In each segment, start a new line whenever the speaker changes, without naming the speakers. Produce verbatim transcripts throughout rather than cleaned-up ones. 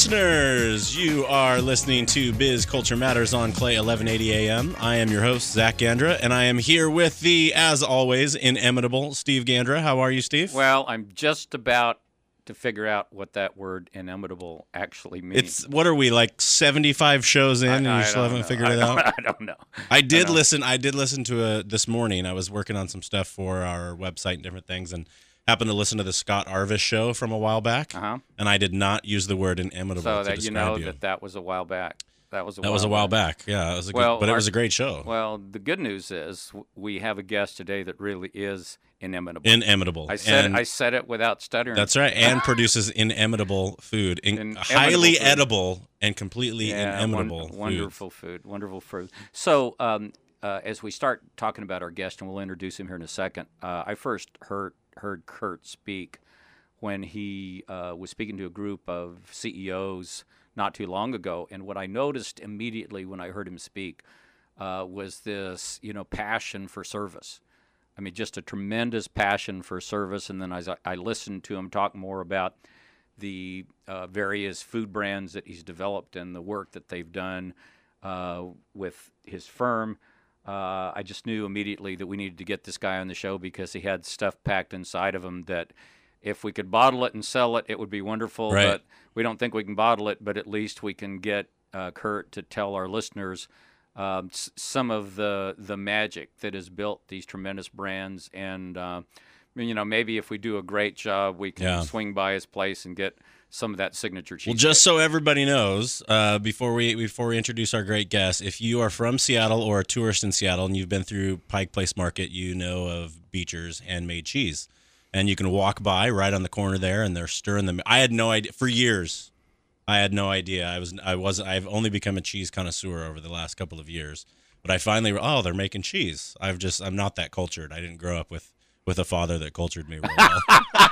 listeners, you are listening to Biz Culture Matters on Clay eleven eighty A M. I am your host, Zach Gandra, and I am here with the, as always, inimitable Steve Gandra. How are you, Steve?
Well, I'm just about to figure out what that word inimitable actually means.
It's what are we, like seventy-five shows in,
I,
and you
I
still haven't
know.
figured
I
it
don't,
out?
I don't know.
I did
I
listen. I did listen to a this morning. I was working on some stuff for our website and different things, and happened to listen to the Scott Arvis show from a while back.
Uh-huh.
And I did not use the word inimitable
So
to
that you
describe
know
you.
that that was a while back. That was a
That
while
was a while
back.
back. Yeah, it was a
Well,
good, but it
our-
was a great show.
Well, the good news is w- we have a guest today that really is inimitable.
Inimitable.
I said
And
I said it without stuttering.
that's right, and produces inimitable food, in,
Inimitable
highly
food.
edible and completely
Yeah,
inimitable
won-
food.
wonderful food, wonderful food. So, um, uh, as we start talking about our guest, and we'll introduce him here in a second, uh, I first heard heard Kurt speak when he uh, was speaking to a group of C E Os not too long ago, and what I noticed immediately when I heard him speak uh, was this, you know, passion for service. I mean, just a tremendous passion for service. And then as I, I listened to him talk more about the uh, various food brands that he's developed and the work that they've done uh, with his firm, uh, I just knew immediately that we needed to get this guy on the show because he had stuff packed inside of him that if we could bottle it and sell it, it would be wonderful.
Right.
But we don't think we can bottle it, but at least we can get uh, Kurt to tell our listeners um, s- some of the the magic that has built these tremendous brands. And, uh, you know, maybe if we do a great job, we can
Yeah.
swing by his place and get some of that signature cheese.
Well, just so everybody knows, uh, before we before we introduce our great guest, if you are from Seattle or a tourist in Seattle and you've been through Pike Place Market, you know of Beecher's handmade cheese. And you can walk by right on the corner there, and they're stirring them. I had no idea for years. I had no idea. I was I was I've only become a cheese connoisseur over the last couple of years. But I finally oh they're making cheese. I've just I'm not that cultured. I didn't grow up with, with a father that cultured me real well.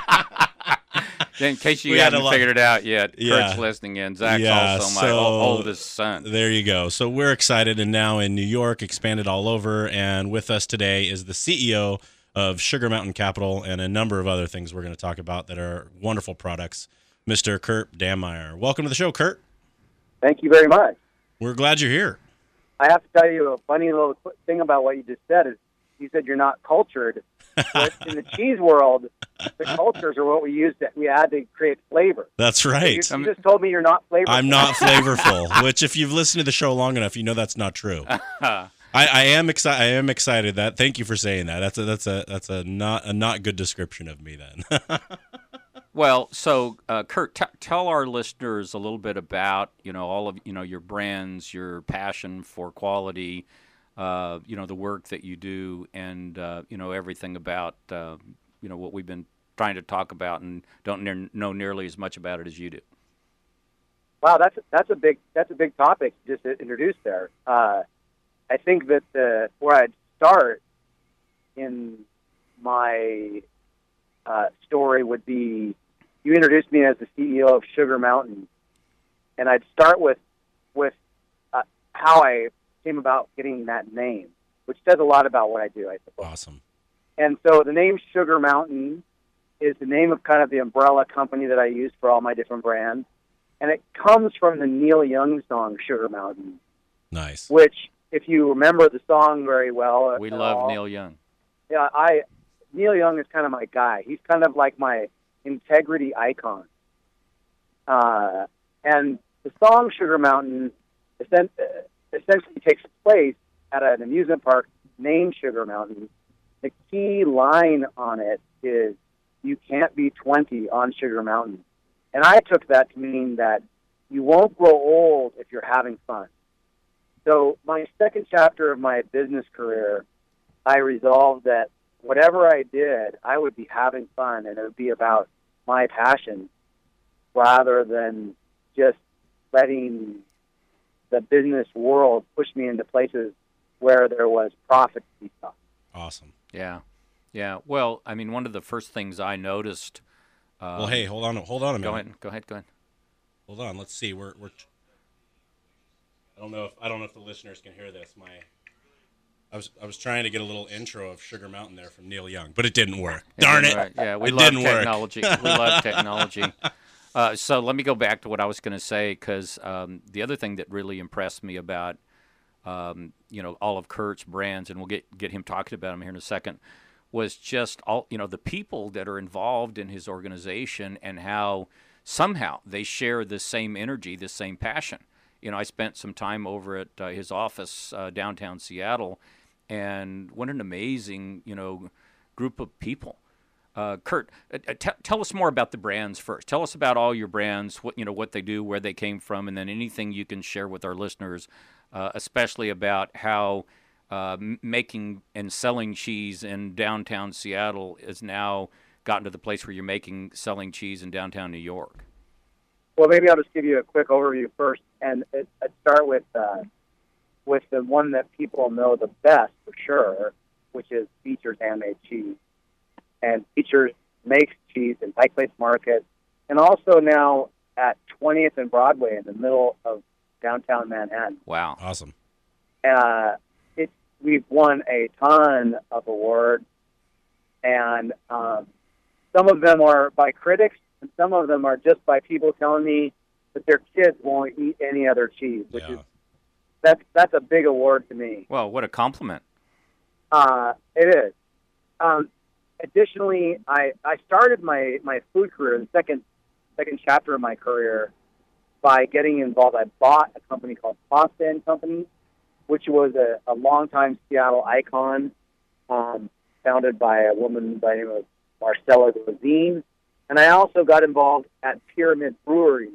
In case you
We had
haven't
a lot-
figured it out yet,
Yeah.
Kurt's listening in. Zach's
Yeah,
also my
so-
ol- oldest son.
There you go. So we're excited, and now in New York, expanded all over. And with us today is the C E O of Sugar Mountain Capital and a number of other things we're going to talk about that are wonderful products, Mister Kurt Dammeier. Welcome to the show, Kurt.
Thank you very much.
We're glad you're here.
I have to tell you a funny little qu- thing about what you just said is you said you're not cultured. But in the cheese world, the cultures are what we use to, we add to create flavor.
That's
You,
right.
you just told me you're not flavorful.
I'm not flavorful, which if you've listened to the show long enough, you know that's not true. I, I am excited. I am excited that. Thank you for saying that. That's a that's a that's a not a not good description of me then.
Well, so uh, Kurt, t- tell our listeners a little bit about you know all of you know your brands, your passion for quality, uh, you know the work that you do, and uh, you know everything about uh, you know what we've been trying to talk about, and don't ne- know nearly as much about it as you do.
Wow, that's that's a big that's a big topic just to introduce there. Uh, I think that the, where I'd start in my uh, story would be you introduced me as the C E O of Sugar Mountain, and I'd start with with uh, how I came about getting that name, which says a lot about what I do, I suppose.
Awesome.
And so the name Sugar Mountain is the name of kind of the umbrella company that I use for all my different brands. And it comes from the Neil Young song Sugar Mountain,
Nice.
which, if you remember the song very well,
We
at
love
all,
Neil Young.
Yeah, I Neil Young is kind of my guy. He's kind of like my integrity icon. Uh, and the song Sugar Mountain essen- essentially takes place at an amusement park named Sugar Mountain. The key line on it is, "You can't be twenty on Sugar Mountain." And I took that to mean that you won't grow old if you're having fun. So my second chapter of my business career, I resolved that whatever I did, I would be having fun, and it would be about my passion rather than just letting the business world push me into places where there was profit to be sought.
Awesome.
Yeah, yeah. Well, I mean, one of the first things I noticed. Uh,
Well, hey, hold on, hold on a minute.
go ahead, go ahead, go ahead.
Hold on. Let's see. We're we're. I don't know if I don't know if the listeners can hear this. My, I was I was trying to get a little intro of Sugar Mountain there from Neil Young, but it didn't work. Darn it!
Right. Yeah, we
It
love
didn't work.
technology. We love technology. Uh, so let me go back to what I was going to say, because um, the other thing that really impressed me about um, you know all of Kurt's brands, and we'll get get him talking about them here in a second, was just all you know the people that are involved in his organization and how somehow they share the same energy, the same passion. You know, I spent some time over at uh, his office uh, downtown Seattle, and what an amazing you know group of people. Uh, Kurt, uh, t- tell us more about the brands first. Tell us about all your brands, what you know, what they do, where they came from, and then anything you can share with our listeners, uh, especially about how uh, m- making and selling cheese in downtown Seattle is now gotten to the place where you're making selling cheese in downtown New York.
Well, maybe I'll just give you a quick overview first, and it, I'd start with uh, with the one that people know the best for sure, which is Beecher's Handmade Cheese. And Beecher's makes cheese in Pike Place Market, and also now at twentieth and Broadway in the middle of downtown Manhattan.
Wow.
Awesome.
Uh, it, we've won a ton of awards, and um, some of them are by critics, and some of them are just by people telling me that their kids won't eat any other cheese, which
Yeah.
is that's that's a big award to me.
Well, what a compliment.
Uh, it is. Um, Additionally, I, I started my, my food career, the second second chapter of my career, by getting involved. I bought a company called Pasta and Company, which was a, a longtime Seattle icon, um, founded by a woman by the name of Marcella Gozine. And I also got involved at Pyramid Brewery,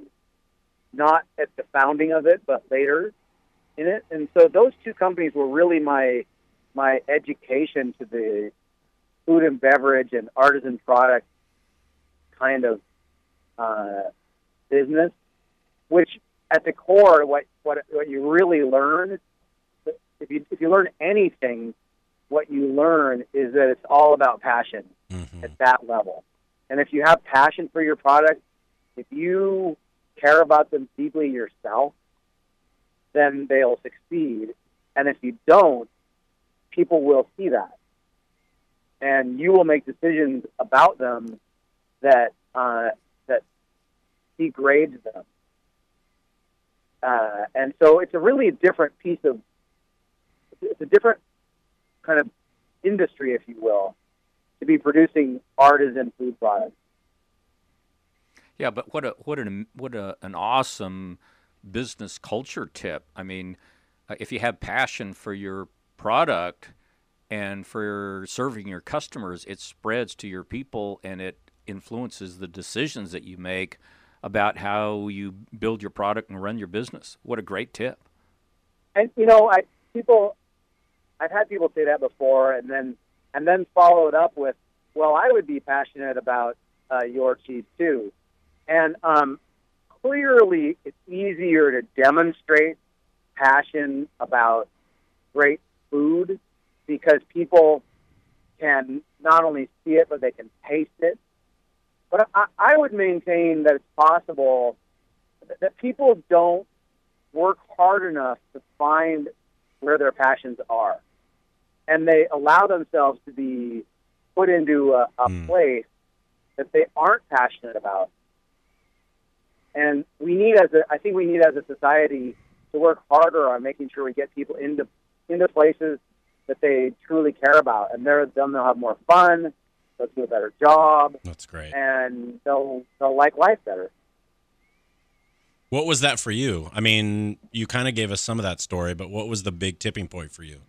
not at the founding of it, but later in it. And so those two companies were really my my education to the food and beverage and artisan product kind of uh, business, which at the core, what, what what you really learn, if you if you learn anything, what you learn is that it's all about passion
Mm-hmm.
at that level. And if you have passion for your product, if you care about them deeply yourself, then they'll succeed. And if you don't, people will see that. And you will make decisions about them that uh, that degrades them. Uh, and so it's a really different piece of, it's a different kind of industry, if you will, to be producing artisan food products.
Yeah, but what a what an what a, an awesome business culture tip. I mean, uh, if you have passion for your product and for serving your customers, it spreads to your people and it influences the decisions that you make about how you build your product and run your business. What a great tip.
And you know, I people, I've had people say that before, and then and then follow it up with, "Well, I would be passionate about uh, your cheese too." And um, clearly, it's easier to demonstrate passion about great food because people can not only see it, but they can taste it. But I, I would maintain that it's possible that people don't work hard enough to find where their passions are. And they allow themselves to be put into a, a
Mm.
place that they aren't passionate about. And we need, as a, I think we need as a society to work harder on making sure we get people into into places that they truly care about, and they're, then they'll have more fun, they'll do a better job,
That's great.
and they'll they'll like life better.
What was that for you? I mean, you kind of gave us some of that story, but what was the big tipping point for you?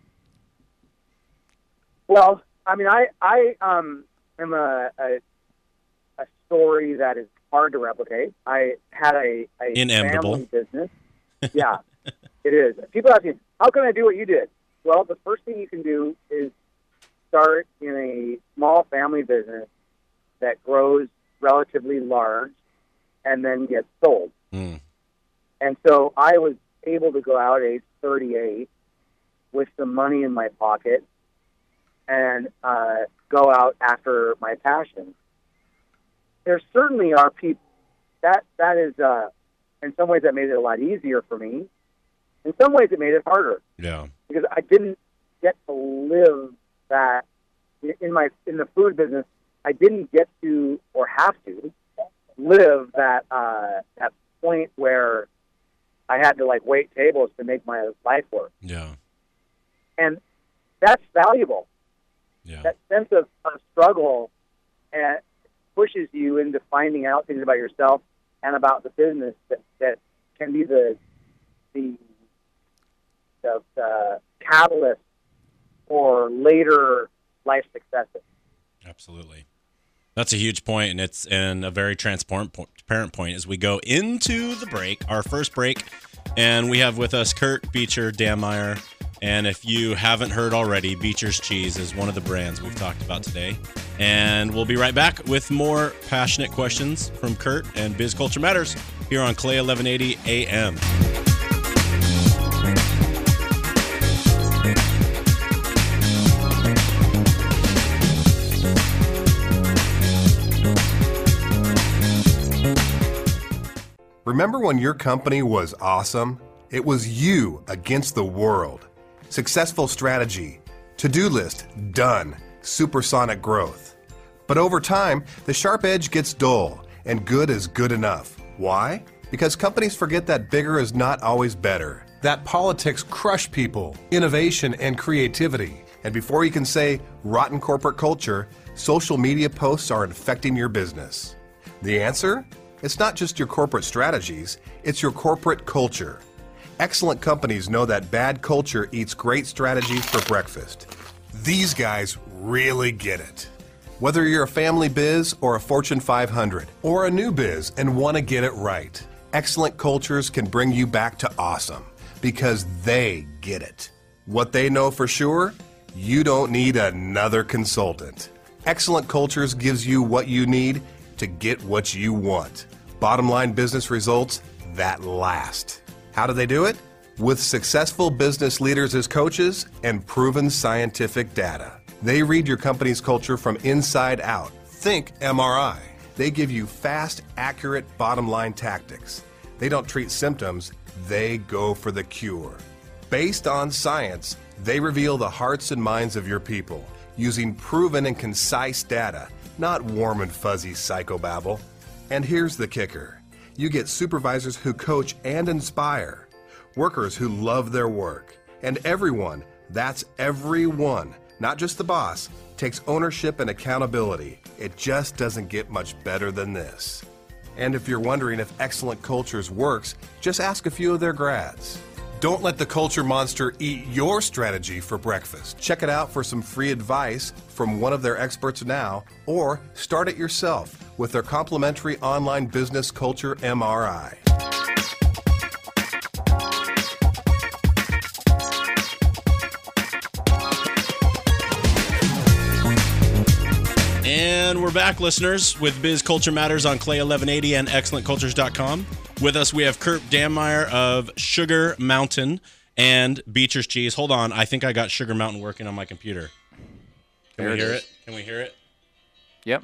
Well, I mean, I I um am a a, a story that is hard to replicate. I had a, a
Inimitable.
family business. Yeah, it is. People ask me, how can I do what you did? Well, the first thing you can do is start in a small family business that grows relatively large and then gets sold.
Mm.
And so I was able to go out at age thirty-eight with some money in my pocket and uh, go out after my passion. There certainly are people that that is uh, in some ways that made it a lot easier for me. In some ways, it made it harder
Yeah.
because I didn't get to live that in my in the food business. I didn't get to or have to live that uh, that point where I had to like wait tables to make my life work.
Yeah.
And that's valuable.
Yeah.
That sense of, of struggle and pushes you into finding out things about yourself and about the business that, that can be the the, the, the catalyst for later life successes.
Absolutely. That's a huge point, and it's and a very transparent parent point as we go into the break, our first break, and we have with us Kurt Beecher Dammeier. And if you haven't heard already, Beecher's Cheese is one of the brands we've talked about today. And we'll be right back with more passionate questions from Kurt and Biz Culture Matters here on Clay eleven eighty A M.
Remember when your company was awesome? It was you against the world. Successful strategy, to-do list, done, supersonic growth. But over time, the sharp edge gets dull, and good is good enough. Why? Because companies forget that bigger is not always better. That politics crush people, innovation, and creativity. And before you can say rotten corporate culture, social media posts are infecting your business. The answer? It's not just your corporate strategies, it's your corporate culture. Excellent companies know that bad culture eats great strategies for breakfast. These guys really get it. Whether you're a family biz or a Fortune five hundred, or a new biz and want to get it right, excellent cultures can bring you back to awesome because they get it. What they know for sure? You don't need another consultant. Excellent cultures gives you what you need to get what you want. Bottom line business results that last. How do they do it? With successful business leaders as coaches and proven scientific data. They read your company's culture from inside out. Think M R I. They give you fast, accurate bottom line tactics. They don't treat symptoms, they go for the cure. Based on science, they reveal the hearts and minds of your people using proven and concise data, not warm and fuzzy psychobabble. And here's the kicker. You get supervisors who coach and inspire, workers who love their work, and everyone, that's everyone, not just the boss, takes ownership and accountability. It just doesn't get much better than this. And if you're wondering if Excellent Cultures works, just ask a few of their grads. Don't let the culture monster eat your strategy for breakfast. Check it out for some free advice from one of their experts now, or start it yourself with their complimentary online business culture M R I.
And we're back, listeners, with Biz Culture Matters on Clay eleven eighty and excellent cultures dot com. With us, we have Kurt Dammeier of Sugar Mountain and Beecher's Cheese. Hold on. I think I got Sugar Mountain working on my computer. Can
There
we
it
hear
is.
it? Can we hear it?
Yep.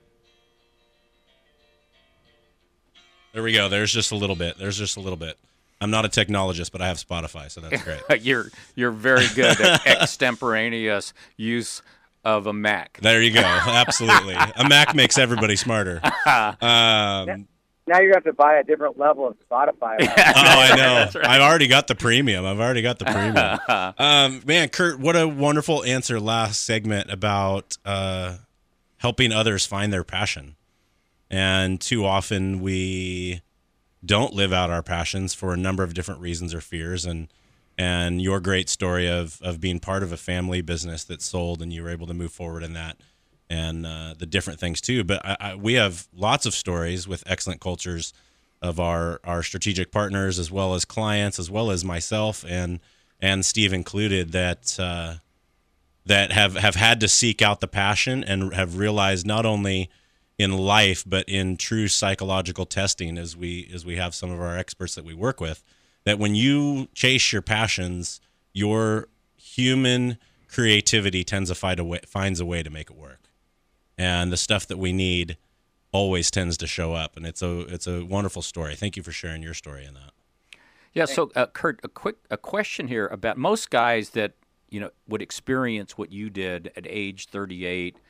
There we go. There's just a little bit. There's just a little bit. I'm not a technologist, but I have Spotify, so that's great.
you're you're very good at extemporaneous use of a Mac.
There you go. Absolutely. A Mac makes everybody smarter. Um,
Now you're going to have to buy a different level of Spotify.
Oh, I know.
That's right.
I've already got the premium. I've already got the premium. um, man, Kurt, what a wonderful answer last segment about uh, helping others find their passion. And too often we don't live out our passions for a number of different reasons or fears. And and your great story of of being part of a family business that sold and you were able to move forward in that. And uh, the different things too. But I, I, we have lots of stories with Excellent Cultures of our, our strategic partners, as well as clients, as well as myself and and Steve included, that uh, that have, have had to seek out the passion and have realized not only in life but in true psychological testing, as we as we have some of our experts that we work with, that when you chase your passions, your human creativity tends to find a way, finds a way to make it work. And the stuff that we need always tends to show up, and it's a it's a wonderful story. Thank you for sharing your story in that.
Yeah. So, uh, Kurt, a quick a question here about most guys that you know would experience what you did at age thirty-eight.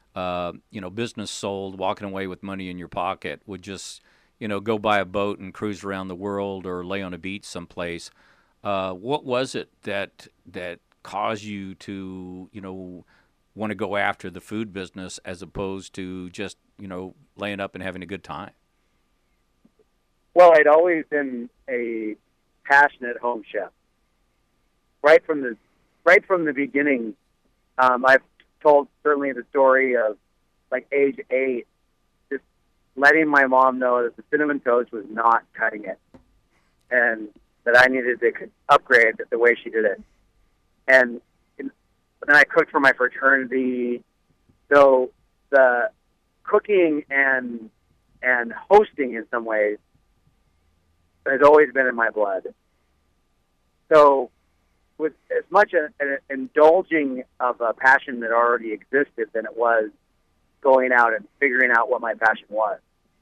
uh, you know, business sold, walking away with money in your pocket, would just, you know, go buy a boat and cruise around the world or lay on a beach someplace. Uh, what was it that that caused you to, you know, want to go after the food business as opposed to just, you know, laying up and having a good time?
Well, I'd always been a passionate home chef. Right from the right from the beginning, um, I've told certainly the story of like age eight, just letting my mom know that the cinnamon toast was not cutting it, and that I needed to upgrade the way she did it. And, and then I cooked for my fraternity. So the cooking and and hosting in some ways has always been in my blood. So with as much an, an indulging of a passion that already existed than it was going out and figuring out what my passion was.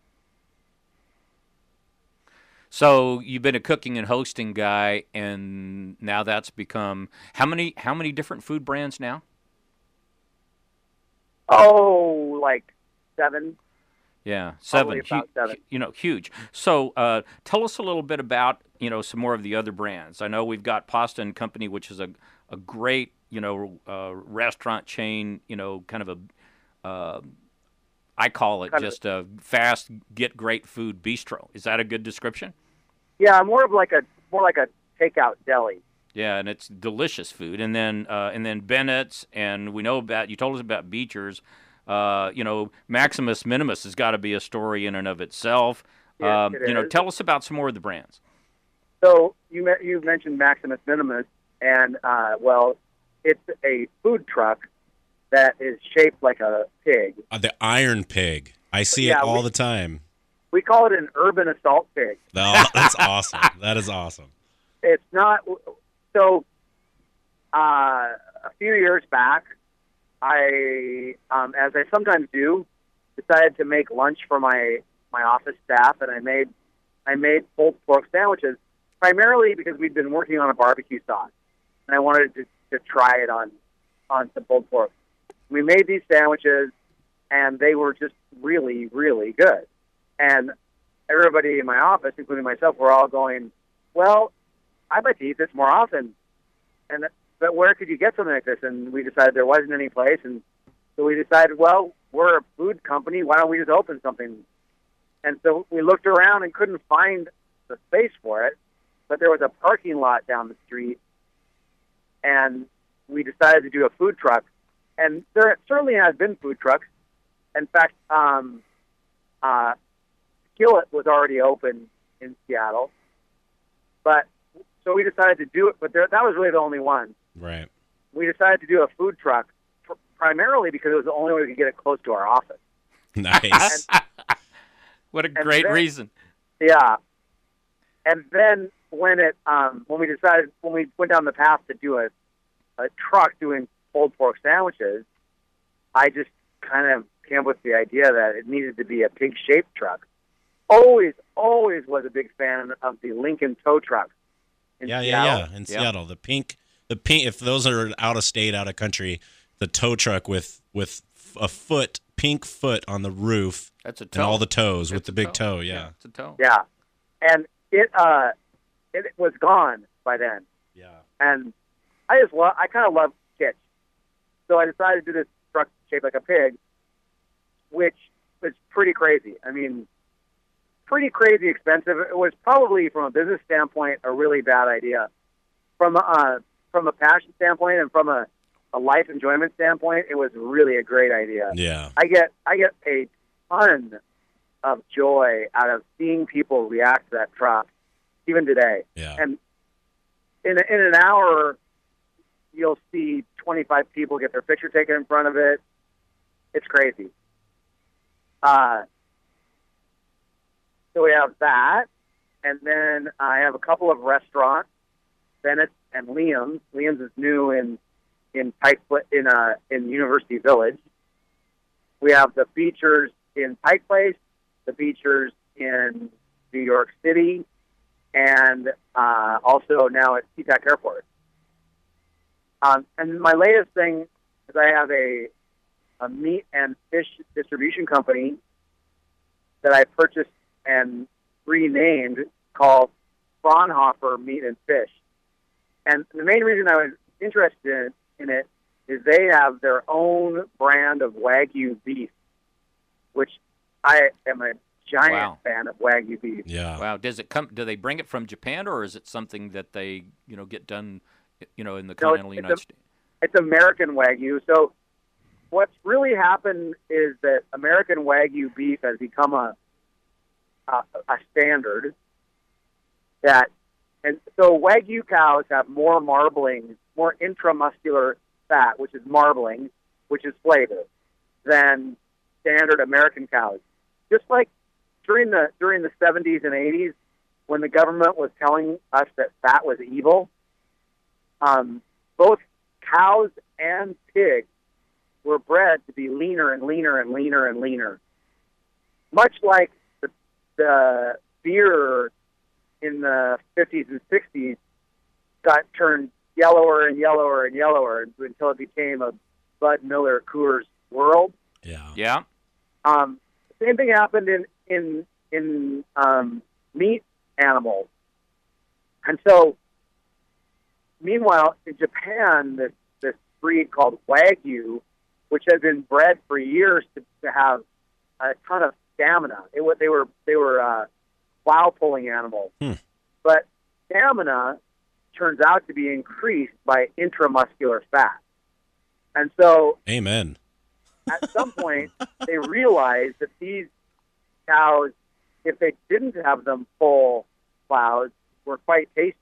So you've been a cooking and hosting guy, and now that's become how many how many different food brands now?
Oh, like seven.
Yeah, seven.
Probably about seven.
You know, huge. So uh, tell us a little bit about, you know, some more of the other brands. I know we've got Pasta and Company, which is a, a great, you know, uh, restaurant chain, you know, kind of a, uh, I call it
kind
just a fast, get great food bistro. Is that a good description?
Yeah, more of like a more like a takeout deli.
Yeah, and it's delicious food. And then uh, and then Bennett's, and we know about, you told us about Beecher's. Uh, you know, Maximus Minimus has got to be a story in and of itself.
Yes,
um,
it
you know,
is.
tell us about some more of the brands.
So you me- you mentioned Maximus Minimus, and uh, well, it's a food truck that is shaped like a pig.
Uh, the Iron Pig. I see
Yeah,
it all
we-
the time.
We call it an urban assault pig.
Oh, that's awesome. That is awesome.
It's not so. Uh, a few years back, I, um, as I sometimes do, decided to make lunch for my, my office staff, and I made I made pulled pork sandwiches primarily because we'd been working on a barbecue sauce, and I wanted to, to try it on on some pulled pork. We made these sandwiches, and they were just really, really good. And everybody in my office, including myself, were all going, "Well, I'd like to eat this more often." And but where could you get something like this? And we decided there wasn't any place, and so we decided, well, we're a food company. Why don't we just open something? And so we looked around and couldn't find the space for it, but there was a parking lot down the street, and we decided to do a food truck. And there certainly has been food trucks. In fact, um, uh, Skillet was already open in Seattle, but so we decided to do it. But there, that was really the only one.
Right.
We decided to do a food truck pr- primarily because it was the only way we could get it close to our office.
Nice.
What a
And
great
then-
reason.
Yeah. And then when it um, when we decided when we went down the path to do a a truck doing pulled pork sandwiches, I just kind of came up with the idea that it needed to be a pig shaped truck. Always, always was a big fan of the Lincoln tow truck. in
Yeah, yeah,
Seattle.
yeah. In
Yeah.
Seattle, the pink, the pink. If those are out of state, out of country, the tow truck with with a foot, pink foot on the roof,
That's a toe.
and all the toes with
It's
the
a
big toe. Yeah,
it's a toe.
Yeah, and it uh, it was gone by then.
yeah.
And I just love, I kind of love kitsch. So I decided to do this truck shaped like a pig, which was pretty crazy. I mean, pretty crazy expensive. It was probably, from a business standpoint, a really bad idea. From a, from a passion standpoint and from a, a life enjoyment standpoint, it was really a great idea.
Yeah.
I get I get a ton of joy out of seeing people react to that truck, even today.
Yeah.
And in in an hour, you'll see twenty-five people get their picture taken in front of it. It's crazy. Uh, so we have that, and then I have a couple of restaurants, Bennett's and Liam's. Liam's is new in in Pike in uh in University Village. We have the Beechers in Pike Place, the Beechers in New York City, and uh, also now at SeaTac Airport. Um, and my latest thing is I have a a meat and fish distribution company that I purchased and renamed called Fraunhofer Meat and Fish. And the main reason I was interested in it is they have their own brand of Wagyu beef, which I am a giant
Wow.
fan of Wagyu beef.
Yeah.
Wow. Does it come? Do they bring it from Japan, or is it something that they, you know, get done, you know, in the
No,
continental
it's
United
a-
States?
It's American Wagyu. So what's really happened is that American Wagyu beef has become a a, a standard. That and so Wagyu cows have more marbling, more intramuscular fat, which is marbling, which is flavor, than standard American cows. Just like during the during the seventies and eighties, when the government was telling us that fat was evil, um, both cows and pigs were bred to be leaner and leaner and leaner and leaner. Much like the, the beer in the fifties and sixties got turned yellower and yellower and yellower until it became a Bud Miller Coors World.
Yeah.
Yeah.
Um, same thing happened in in in um, meat animals, and so meanwhile in Japan, this this breed called Wagyu, which has been bred for years to, to have a ton of stamina. It was they were they were uh, plow pulling animals,
Hmm.
but stamina turns out to be increased by intramuscular fat, and so
Amen.
at some point, they realized that these cows, if they didn't have them full plows, were quite tasty.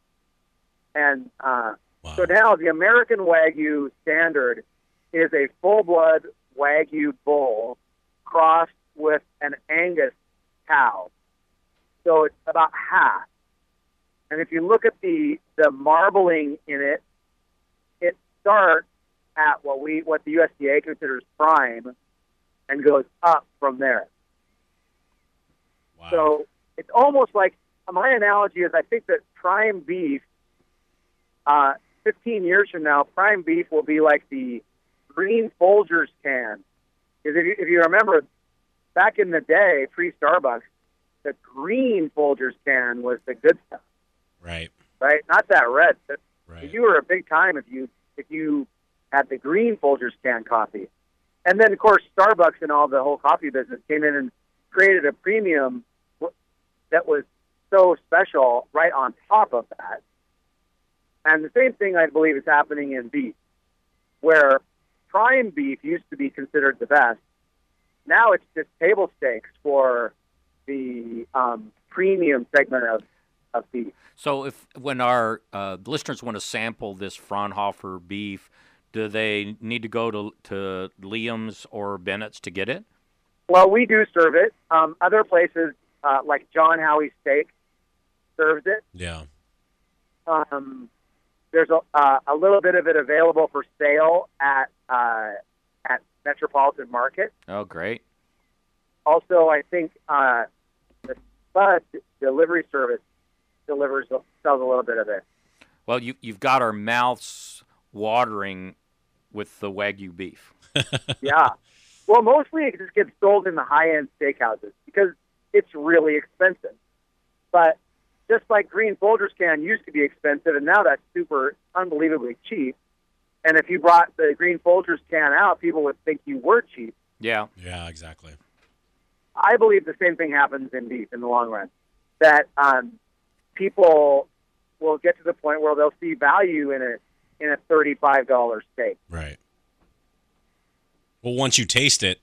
And uh,
Wow.
so now the American Wagyu standard is a full-blood Wagyu bull crossed with an Angus cow. So it's about half. And if you look at the, the marbling in it, it starts at what we what the U S D A considers prime and goes up from there.
Wow.
So it's almost like my analogy is I think that prime beef, uh, fifteen years from now, prime beef will be like the green Folgers can. Because if you, if you remember, back in the day, pre-Starbucks, the green Folgers can was the good stuff,
Right.
right? Not that red. But
Right.
you were a big time if you if you had the green Folgers can coffee. And then, of course, Starbucks and all the whole coffee business came in and created a premium that was so special right on top of that. And the same thing, I believe, is happening in beef, where prime beef used to be considered the best. Now it's just table stakes for the um, premium segment of, of beef.
So if when our uh, listeners want to sample this Fraunhofer beef, do they need to go to to Liam's or Bennett's to get it?
Well, we do serve it. Um, other places, uh, like John Howie Steak, serves it.
Yeah.
Um, there's a, uh, a little bit of it available for sale at uh, at Metropolitan Market.
Oh, great.
Also, I think uh, the Spud delivery service delivers sells a little bit of it.
Well, you you've got our mouths watering with the Wagyu beef.
Yeah. Well, mostly it just gets sold in the high-end steakhouses because it's really expensive. But just like green Folgers can used to be expensive, and now that's super unbelievably cheap. And if you brought the green Folgers can out, people would think you were cheap.
Yeah.
Yeah, exactly.
I believe the same thing happens in beef in the long run. That um, people will get to the point where they'll see value in a in a thirty-five dollars steak.
Right. Well, once you taste it,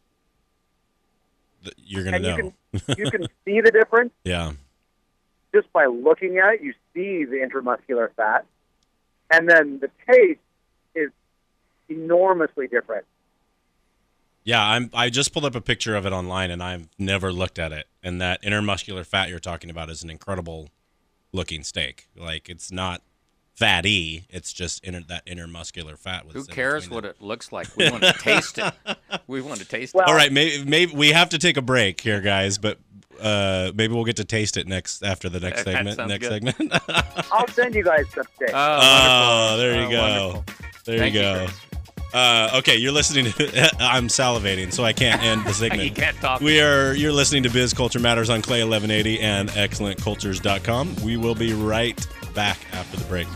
th- you're going to
And
know.
you can you can see the difference
Yeah.
just by looking at it. You see the intramuscular fat, and then the taste is enormously different.
Yeah, I'm. I just pulled up a picture of it online, and I've never looked at it. And that intermuscular fat you're talking about is an incredible looking steak. Like, it's not fatty; it's just inner, that intermuscular fat.
Who cares what it looks like? We want to taste it. We want to taste
Well-
it.
All right, maybe maybe we have to take a break here, guys. But uh, maybe we'll get to taste it next after the next
That
segment.
sounds
Next
good.
segment.
I'll send you guys some steak.
Oh,
Oh,
wonderful.
there you
Oh,
go.
wonderful.
There
Thank
you
you,
go.
Chris.
Uh, okay, you're listening to. I'm salivating, so I can't end the segment.
You can't talk.
We are. You're listening to Biz Culture Matters on Clay eleven eighty and excellent cultures dot com. We will be right back after the break.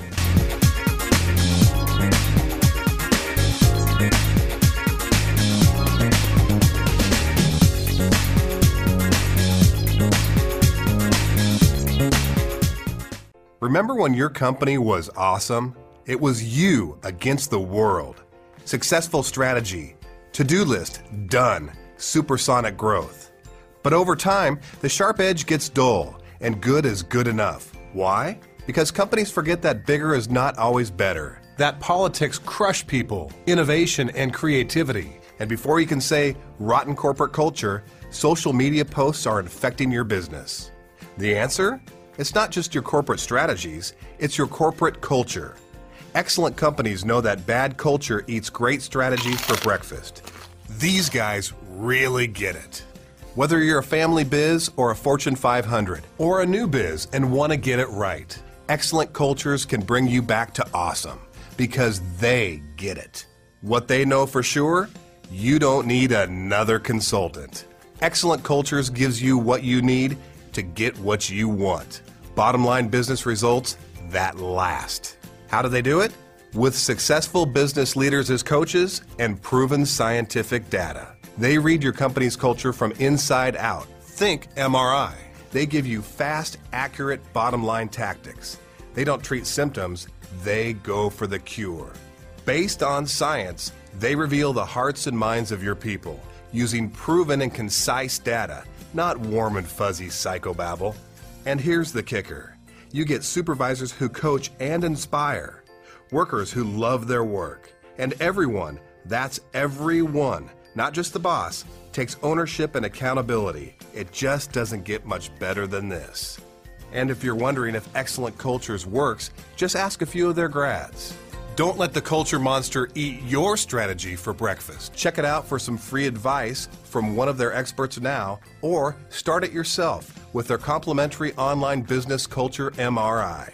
Remember when your company was awesome? It was you against the world. Successful strategy, to-do list, done, supersonic growth. But over time, the sharp edge gets dull, and good is good enough. Why? Because companies forget that bigger is not always better. That politics crush people, innovation, and creativity. And before you can say rotten corporate culture, social media posts are infecting your business. The answer? It's not just your corporate strategies, it's your corporate culture. Excellent companies know that bad culture eats great strategies for breakfast. These guys really get it. Whether you're a family biz or a Fortune five hundred, or a new biz and want to get it right, excellent cultures can bring you back to awesome because they get it. What they know for sure? You don't need another consultant. Excellent cultures gives you what you need to get what you want. Bottom line business results that last. How do they do it? With successful business leaders as coaches and proven scientific data. They read your company's culture from inside out. Think M R I. They give you fast, accurate bottom line tactics. They don't treat symptoms, they go for the cure. Based on science, they reveal the hearts and minds of your people using proven and concise data, not warm and fuzzy psychobabble. And here's the kicker. You get supervisors who coach and inspire, workers who love their work, and everyone, that's everyone, not just the boss, takes ownership and accountability. It just doesn't get much better than this. And if you're wondering if Excellent Cultures works, just ask a few of their grads. Don't let the culture monster eat your strategy for breakfast. Check it out for some free advice from one of their experts now, or start it yourself with their complimentary online business culture M R I.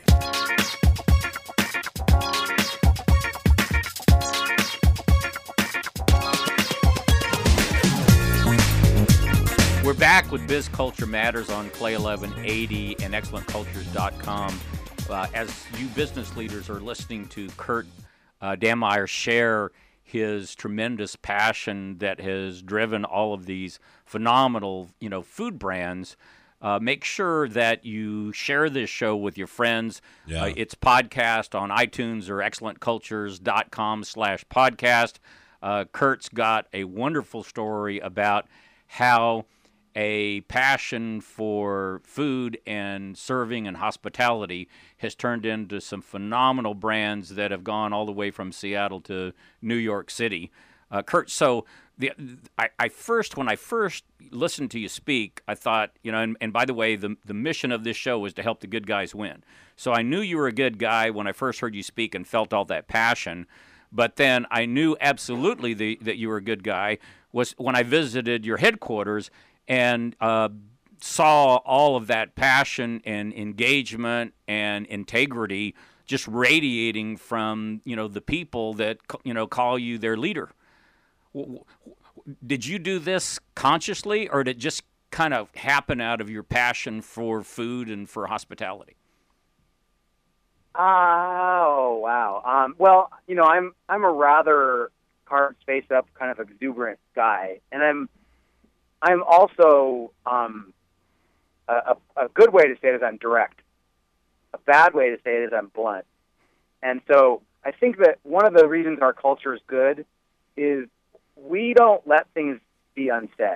We're back with Biz Culture Matters on Clay eleven eighty and excellent cultures dot com. Uh, as you business leaders are listening to Kurt uh, Dammeier share his tremendous passion that has driven all of these phenomenal, you know, food brands, uh, make sure that you share this show with your friends.
Yeah.
Uh, it's podcast on iTunes or excellent cultures dot com slash podcast. Uh, Kurt's got a wonderful story about how a passion for food and serving and hospitality has turned into some phenomenal brands that have gone all the way from Seattle to New York City. Uh, Kurt, so the I, I first, when I first listened to you speak, I thought, you know, and, and by the way, the, the mission of this show was to help the good guys win. So I knew you were a good guy when I first heard you speak and felt all that passion. But then I knew absolutely the, that you were a good guy was when I visited your headquarters and uh, saw all of that passion and engagement and integrity just radiating from, you know, the people that, you know, call you their leader. Did you do this consciously, or did it just kind of happen out of your passion for food and for hospitality?
Oh, wow. Um, well, you know, I'm I'm a rather carved space up kind of exuberant guy, and I'm I'm also, um, a, a good way to say it is I'm direct. A bad way to say it is I'm blunt. And so I think that one of the reasons our culture is good is we don't let things be unsaid.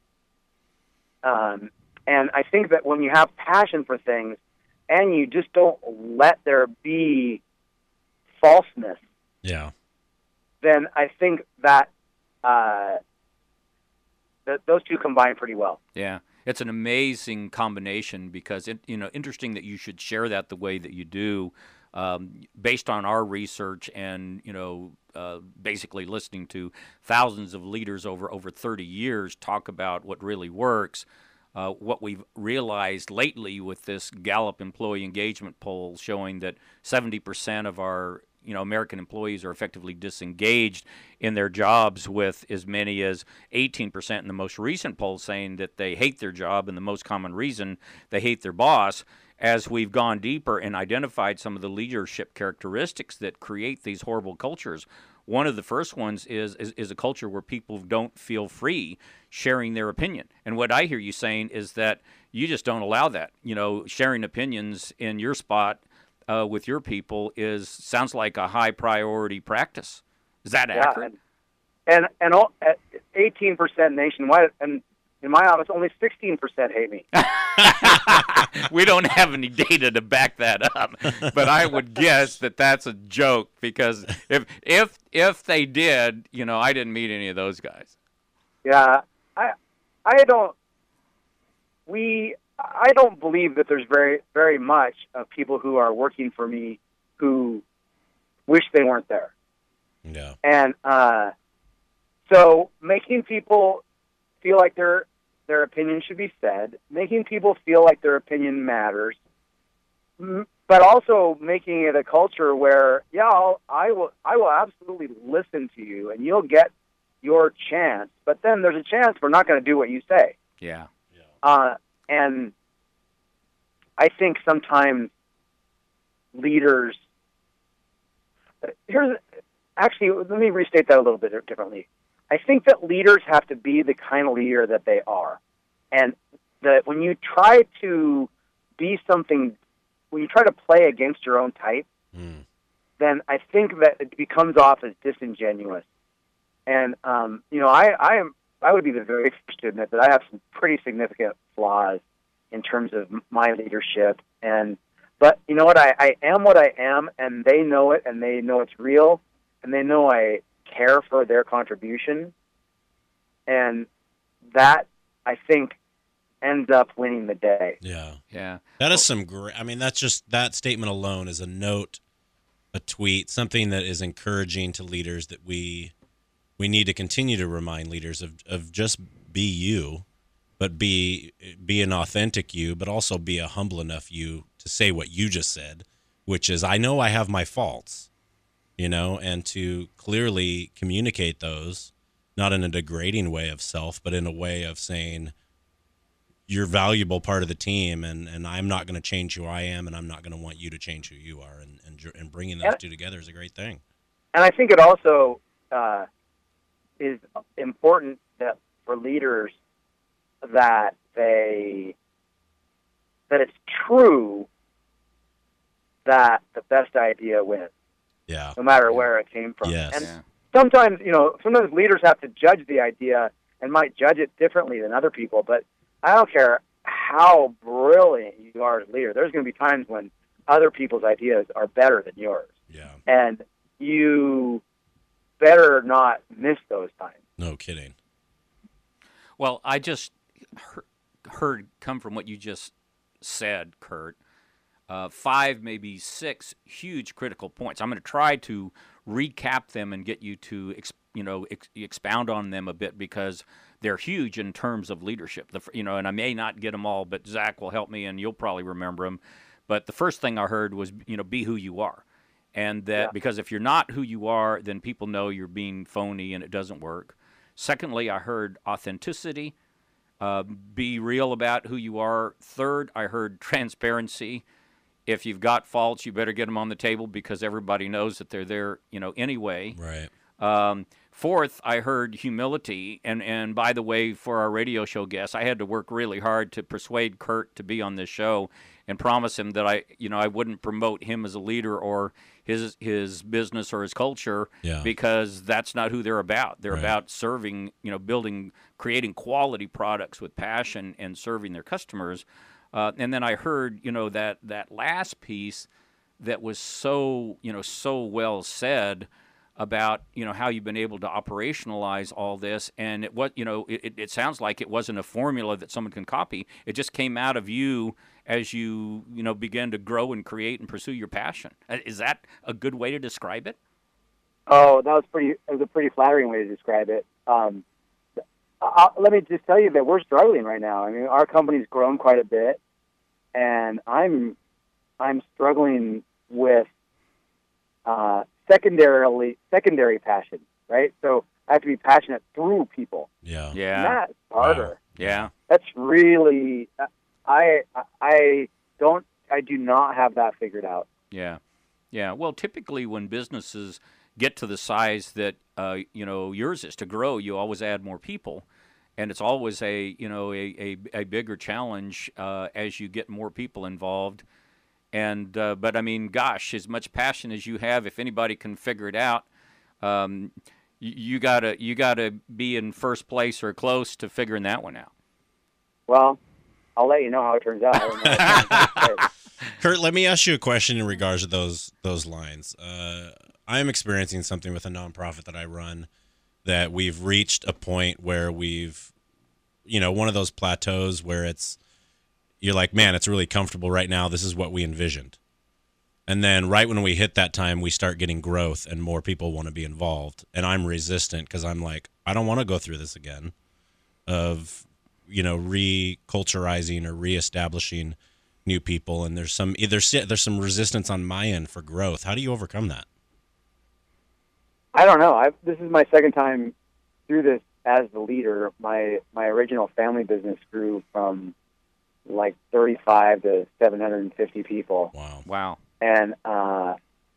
Um, and I think that when you have passion for things and you just don't let there be falseness,
yeah,
then I think that uh, th- those two combine pretty well.
Yeah, it's an amazing combination because, it, you know, interesting that you should share that the way that you do. Um, based on our research and, you know, uh, basically listening to thousands of leaders over, over thirty years talk about what really works, uh, what we've realized lately with this Gallup employee engagement poll showing that seventy percent of our you know, American employees are effectively disengaged in their jobs, with as many as eighteen percent in the most recent poll saying that they hate their job, and the most common reason they hate their boss. As we've gone deeper and identified some of the leadership characteristics that create these horrible cultures, one of the first ones is, is is a culture where people don't feel free sharing their opinion. And what I hear you saying is that you just don't allow that. You know, sharing opinions in your spot uh, with your people is sounds like a high priority practice. Is that
Yeah,
accurate?
and and, and all, at eighteen percent nationwide, and in my office, only sixteen percent hate me.
We don't have any data to back that up, but I would guess that that's a joke, because if if if they did, you know, I didn't meet any of those guys.
Yeah, I I don't we I don't believe that there's very very much of people who are working for me who wish they weren't there.
Yeah.
And uh, so making people feel like their their opinion should be said, making people feel like their opinion matters, m- but also making it a culture where, yeah, I'll, I will I will absolutely listen to you, and you'll get your chance. But then there's a chance we're not going to do what you say.
Yeah.
Uh, and I think sometimes leaders. Here's actually let me restate that a little bit differently. I think that leaders have to be the kind of leader that they are. And that when you try to be something, when you try to play against your own type,
Mm.
then I think that it becomes off as disingenuous. And, um, you know, I, I am, I would be the very first to admit that I have some pretty significant flaws in terms of my leadership. And, but you know what, I, I am what I am, and they know it, and they know it's real, and they know I care for their contribution, and that, I think, ends up winning the day.
Yeah.
Yeah.
That is some great. I mean, that's just that statement alone is a note, a tweet, something that is encouraging to leaders that we we need to continue to remind leaders of of just be you, but be be an authentic you, but also be a humble enough you to say what you just said, which is, I know I have my faults, you know, and to clearly communicate those, not in a degrading way of self, but in a way of saying, you're a valuable part of the team, and, and I'm not going to change who I am, and I'm not going to want you to change who you are, and and, and bringing those
And-
two together is a great thing.
And I think it also uh, is important that for leaders that they that it's true that the best idea wins,
Yeah.
no matter where it came from.
Yes.
And
Yeah.
sometimes, you know, sometimes leaders have to judge the idea and might judge it differently than other people. But I don't care how brilliant you are as a leader. There's going to be times when other people's ideas are better than yours,
Yeah.
and you better not miss those times.
No kidding.
Well, I just heard, heard come from what you just said, Kurt. Uh, five, maybe six huge critical points. I'm going to try to recap them and get you to, ex, you know, ex, expound on them a bit, because they're huge in terms of leadership. The, you know, and I may not get them all, but Zach will help me, and you'll probably remember them. But the first thing I heard was, you know, be who you are, and that
Yeah.
because if you're not who you are, then people know you're being phony and it doesn't work. Secondly, I heard authenticity. Uh, be real about who you are. Third, I heard transparency. If you've got faults, you better get them on the table, because everybody knows that they're there, you know, anyway.
Right.
Um, fourth, I heard humility. And, and by the way, for our radio show guests, I had to work really hard to persuade Kurt to be on this show and promise him that I, you know, I wouldn't promote him as a leader or his his business or his culture,
Yeah.
because that's not who they're about. They're
Right.
about serving, you know, building, creating quality products with passion and serving their customers. Uh, and then I heard, you know, that that last piece that was so, you know, so well said about, you know, how you've been able to operationalize all this. And it was, you know, it, it sounds like it wasn't a formula that someone can copy. It just came out of you as you, you know, began to grow and create and pursue your passion. Uh, Is that a good way to describe it?
Oh, that was pretty. It was a pretty flattering way to describe it. Um, I, let me just tell you that we're struggling right now. I mean, our company's grown quite a bit, and I'm I'm struggling with uh, secondarily secondary passion, right? So I have to be passionate through people.
Yeah.
Yeah.
And that's harder.
Wow.
Yeah.
That's really I I don't I do not have that figured out.
Yeah. Yeah. Well, typically when businesses get to the size that uh, you know yours is to grow, you always add more people, and it's always a you know a a, a bigger challenge uh, as you get more people involved. And uh, but I mean, gosh, as much passion as you have, if anybody can figure it out, um, you, you gotta you gotta be in first place or close to figuring that one out.
Well, I'll let you know how it turns out. I don't know what to say.
Kurt, let me ask you a question in regards to those those lines. Uh, I am experiencing something with a nonprofit that I run that we've reached a point where we've, you know, one of those plateaus where it's, you're like, man, it's really comfortable right now. This is what we envisioned. And then right when we hit that time, we start getting growth and more people want to be involved. And I'm resistant because I'm like, I don't want to go through this again of, you know, reculturizing or reestablishing new people. And there's some there's, there's some resistance on my end for growth. How do you overcome that?
I don't know. I've, this is my second time through this as the leader. My my original family business grew from like thirty-five to seven hundred fifty people.
Wow.
Wow.
And uh,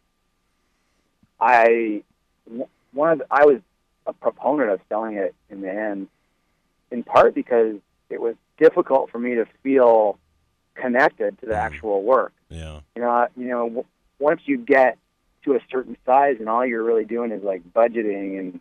I one of the, I was a proponent of selling it in the end, in part because it was difficult for me to feel connected to the actual work.
Yeah.
You know, you know, w- once you get to a certain size and all you're really doing is like budgeting and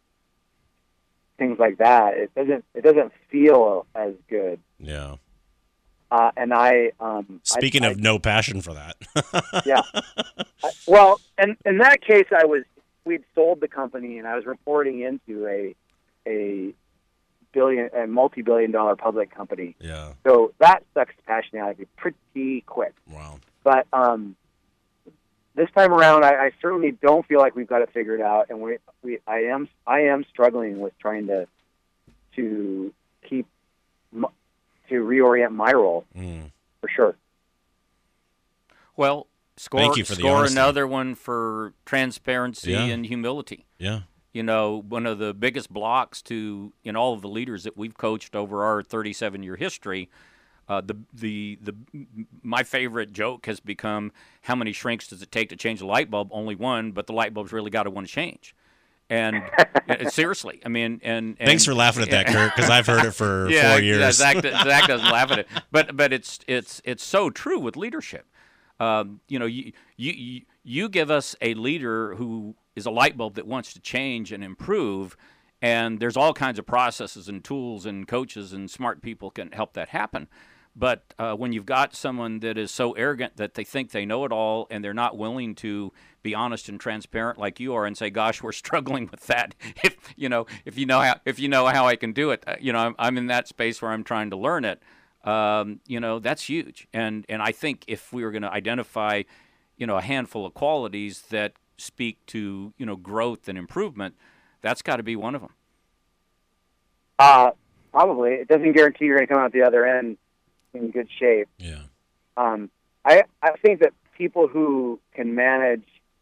things like that, it doesn't it doesn't feel as good.
Yeah.
Uh, and I um,
Speaking
I,
of
I,
no passion for that.
yeah. I, well, and in that case, I was we'd sold the company and I was reporting into a a billion a multi-billion dollar public company.
Yeah.
So that sucks passion out of you pretty quick.
Wow.
But um, this time around, I, I certainly don't feel like we've got it figured out, and we, we, I am, I am struggling with trying to, to keep, to reorient my role
Mm.
for sure.
Well, score,
Thank you for the
score
honesty.
another one for transparency
Yeah.
and humility.
Yeah.
You know, one of the biggest blocks to in all of the leaders that we've coached over our thirty-seven year history. Uh, the the the my favorite joke has become, how many shrinks does it take to change a light bulb? Only one, but the light bulb's really got to want to change. And uh, seriously, I mean, and, and
Thanks for laughing at that, Kurt, because I've heard it for
yeah,
four years.
Yeah, Zach, Zach doesn't laugh at it, but but it's it's it's so true with leadership. Um, you know, you you you give us a leader who is a light bulb that wants to change and improve, and there's all kinds of processes and tools and coaches and smart people can help that happen. But uh, when you've got someone that is so arrogant that they think they know it all and they're not willing to be honest and transparent like you are and say, "Gosh, we're struggling with that." If you know, if you know how, if you know how I can do it, you know, I'm, I'm in that space where I'm trying to learn it. Um, you know, that's huge. And and I think if we were going to identify, you know, a handful of qualities that speak to, you know, growth and improvement, that's got to be one of them.
Uh, probably. It doesn't guarantee you're going to come out the other end in good shape.
Yeah.
Um, I I think that people who can manage,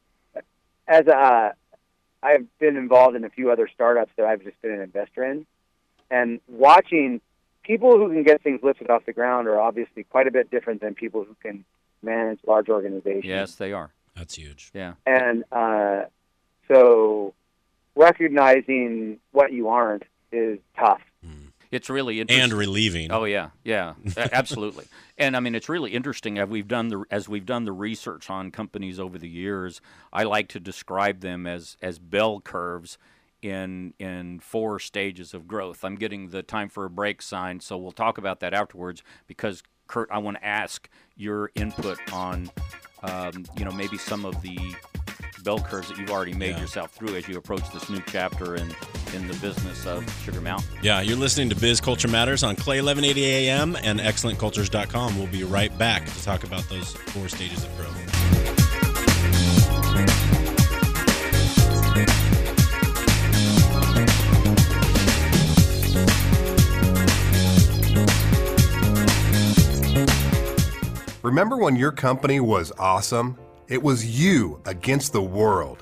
as a, I've been involved in a few other startups that I've just been an investor in, and watching people who can get things lifted off the ground are obviously quite a bit different than people who can manage large organizations.
Yes, they are.
That's huge.
Yeah.
And uh, so recognizing what you aren't is tough.
It's really interesting.
And relieving.
Oh yeah, yeah, absolutely. And I mean, it's really interesting as we've done the as we've done the research on companies over the years. I like to describe them as as bell curves in in four stages of growth. I'm getting the time for a break sign, so we'll talk about that afterwards. Because Kurt, I want to ask your input on, um, you know, maybe some of the bell curves that you've already made
Yeah.
yourself through as you approach this new chapter in, in the business of Sugar Mountain.
Yeah, you're listening to Biz Culture Matters on Clay eleven eighty A M and excellent cultures dot com. We'll be right back to talk about those four stages of growth.
Remember when your company was awesome? It was you against the world.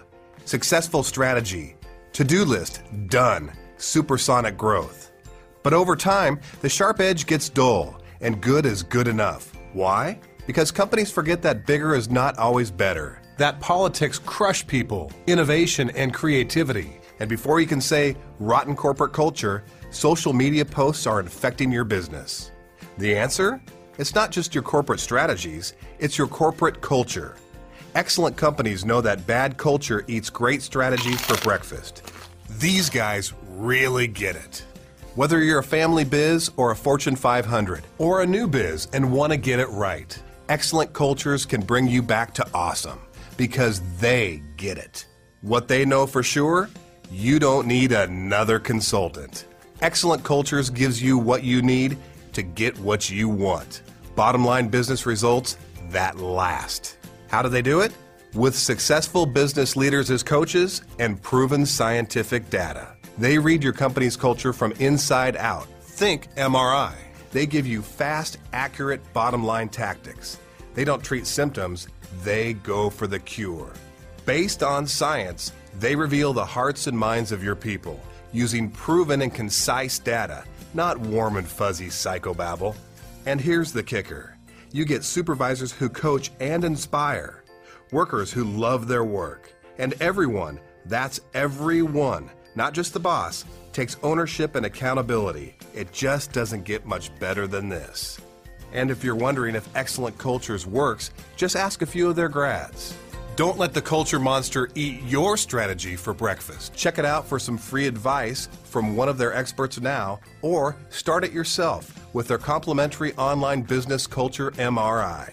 Successful strategy. To-do list, done. Supersonic growth. But over time, the sharp edge gets dull, and good is good enough. Why? Because companies forget that bigger is not always better. That politics crush people, innovation, and creativity. And before you can say rotten corporate culture, social media posts are infecting your business. The answer? It's not just your corporate strategies, it's your corporate culture. Excellent companies know that bad culture eats great strategy for breakfast. These guys really get it. Whether you're a family biz or a Fortune five hundred, or a new biz and want to get it right, excellent cultures can bring you back to awesome because they get it. What they know for sure? You don't need another consultant. Excellent cultures gives you what you need to get what you want. Bottom line business results that last. How do they do it? With successful business leaders as coaches and proven scientific data. They read your company's culture from inside out. Think M R I. They give you fast, accurate bottom line tactics. They don't treat symptoms, they go for the cure. Based on science, they reveal the hearts and minds of your people using proven and concise data, not warm and fuzzy psychobabble. And here's the kicker. You get supervisors who coach and inspire, workers who love their work, and everyone, that's everyone, not just the boss, takes ownership and accountability. It just doesn't get much better than this. And if you're wondering if Excellent Cultures works, just ask a few of their grads. Don't let the culture monster eat your strategy for breakfast. Check it out for some free advice from one of their experts now, or start it yourself with their complimentary online business culture M R I.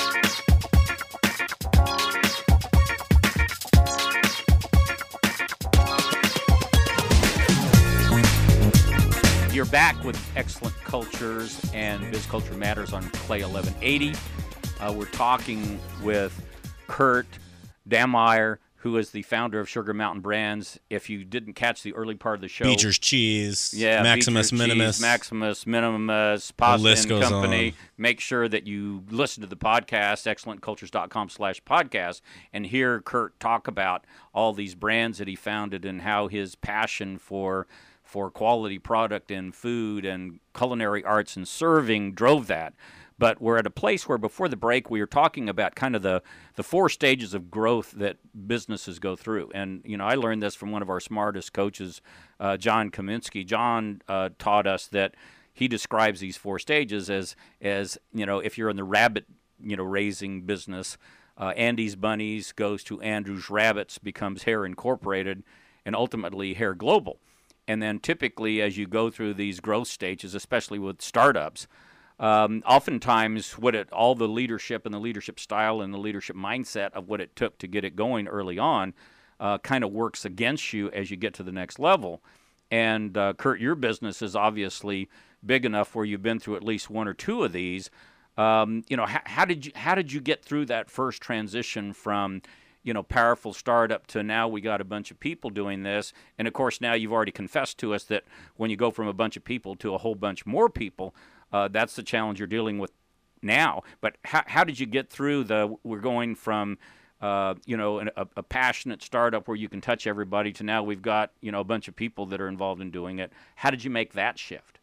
You're back with Excellent Cultures and Biz Culture Matters on Clay eleven eighty. Uh, we're talking with Kurt Dammeier, who is the founder of Sugar Mountain Brands. If you didn't catch the early part of the show,
Beecher's Cheese,
yeah,
Maximus
Beecher's
Minimus,
Cheese, Maximus Minimus, Pasta
list
and
goes
Company.
on.
Make sure that you listen to the podcast, excellent cultures dot com slash podcast, and hear Kurt talk about all these brands that he founded and how his passion for for quality product and food and culinary arts and serving drove that. But we're at a place where before the break we were talking about kind of the, the four stages of growth that businesses go through. And, you know, I learned this from one of our smartest coaches, uh, John Kaminsky. John uh, taught us that he describes these four stages as, as, you know, if you're in the rabbit, you know, raising business, uh, Andy's Bunnies goes to Andrew's Rabbits, becomes Hare Incorporated, and ultimately Hare Global. And then typically as you go through these growth stages, especially with startups, um, oftentimes what it, all the leadership and the leadership style and the leadership mindset of what it took to get it going early on uh, kind of works against you as you get to the next level. And uh, Kurt, your business is obviously big enough where you've been through at least one or two of these. Um, you know, how, how did you how did you get through that first transition from, you know, powerful startup to now we got a bunch of people doing this? And of course, now you've already confessed to us that when you go from a bunch of people to a whole bunch more people, uh, that's the challenge you're dealing with now. But how, how did you get through the, we're going from, uh, you know, a, a passionate startup where you can touch everybody to now we've got, you know, a bunch of people that are involved in doing it. How did you make that shift?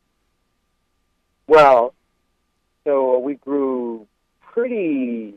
Well, so we grew pretty,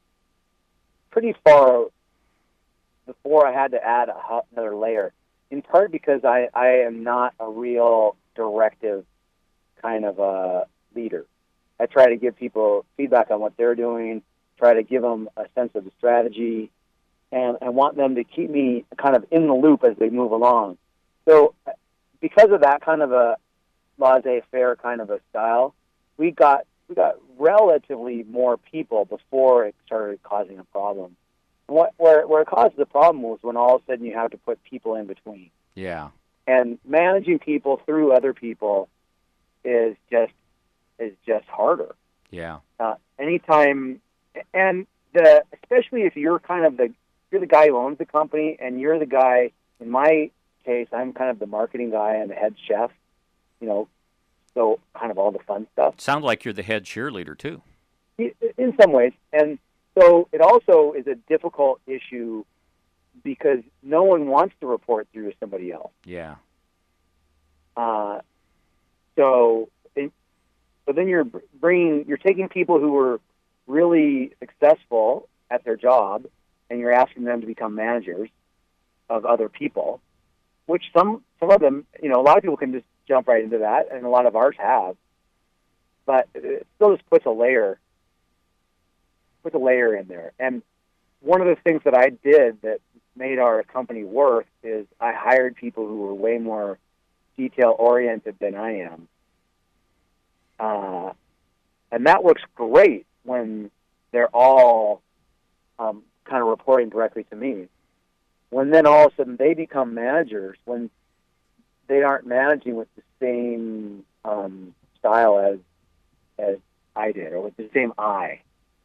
pretty far before I had to add a, another layer, in part because I, I am not a real directive kind of a leader. I try to give people feedback on what they're doing, try to give them a sense of the strategy, and I want them to keep me kind of in the loop as they move along. So because of that kind of a laissez-faire kind of a style, we got we got relatively more people before it started causing a problem. What, where, where it caused the problem was when all of a sudden you have to put people in between.
Yeah.
And managing people through other people is just is just harder.
Yeah.
Uh, anytime, and the especially if you're kind of the you're the guy who owns the company, and you're the guy. In my case, I'm kind of the marketing guy and the head chef. You know, so kind of all the fun stuff.
Sounds like you're the head cheerleader too.
In some ways, and so it also is a difficult issue because no one wants to report through to somebody else.
Yeah.
Uh, so, it, so then you're bringing, you're taking people who were really successful at their job, and you're asking them to become managers of other people, which some some of them, you know, a lot of people can just jump right into that, and a lot of ours have. But it still just puts a layer, puts a layer in there. And one of the things that I did that made our company work is I hired people who were way more detail-oriented than I am. Uh, and that works great when they're all um, kind of reporting directly to me. When then all of a sudden they become managers, when they aren't managing with the same um, style as as I did, or with the same eye.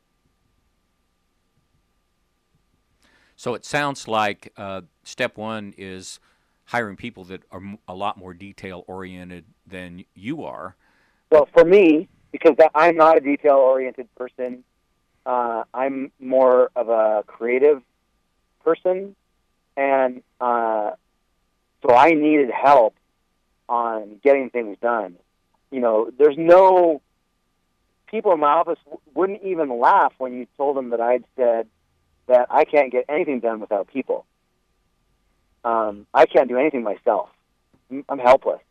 So it sounds like uh, step one is hiring people that are m- a lot more detail-oriented than you are.
Well, for me, because that, I'm not a detail-oriented person, uh, I'm more of a creative person, and uh, so I needed help on getting things done. You know, there's no... People in my office w- wouldn't even laugh when you told them that I'd said that I can't get anything done without people. Um, I can't do anything myself. I'm, I'm helpless.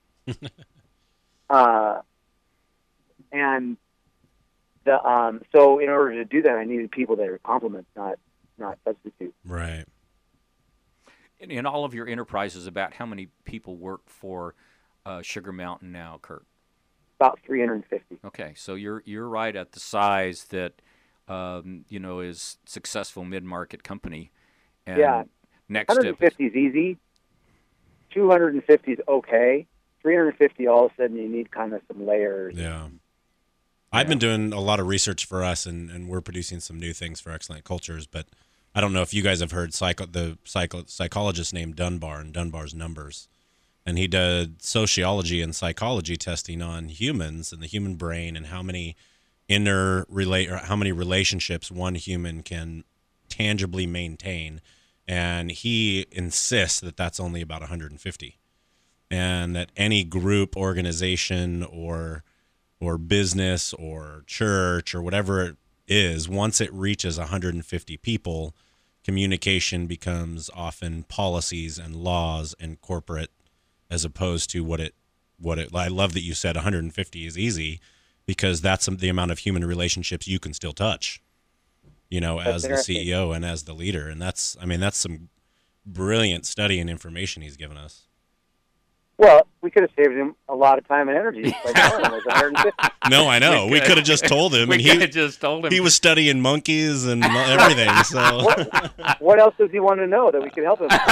uh, and the um, so in order to do that, I needed people that are complements, not not substitutes.
Right.
In, in all of your enterprises, about how many people work for uh, Sugar Mountain now, Kurt?
About three hundred fifty.
Okay, so you're you're right at the size that um, you know is successful mid-market company. And
Yeah.
next
one hundred
step.
fifty is easy. two hundred fifty is okay. three hundred fifty, all of a sudden, you need kind of some layers.
Yeah. I've been doing a lot of research for us, and, and we're producing some new things for Excellent Cultures. But I don't know if you guys have heard psycho, the psycho, psychologist named Dunbar and Dunbar's Numbers. And he did sociology and psychology testing on humans and the human brain and how many inner relate or how many relationships one human can tangibly maintain. And he insists that that's only about one hundred fifty, and that any group, organization, or or business or church or whatever it is, once it reaches one hundred fifty people, communication becomes often policies and laws and corporate, as opposed to what it what it. I love that you said one hundred fifty is easy, because that's the amount of human relationships you can still touch, you know,
That's
as the C E O and as the leader. And that's, I mean, that's some brilliant study and information he's given us.
Well, we could have saved him a lot of time and energy by telling him it was one hundred fifty.
No, I know. We, we could have just told him.
We
and
could
he
have just told him.
He was studying monkeys and everything. So
what, what else does he want to know that we could help him with?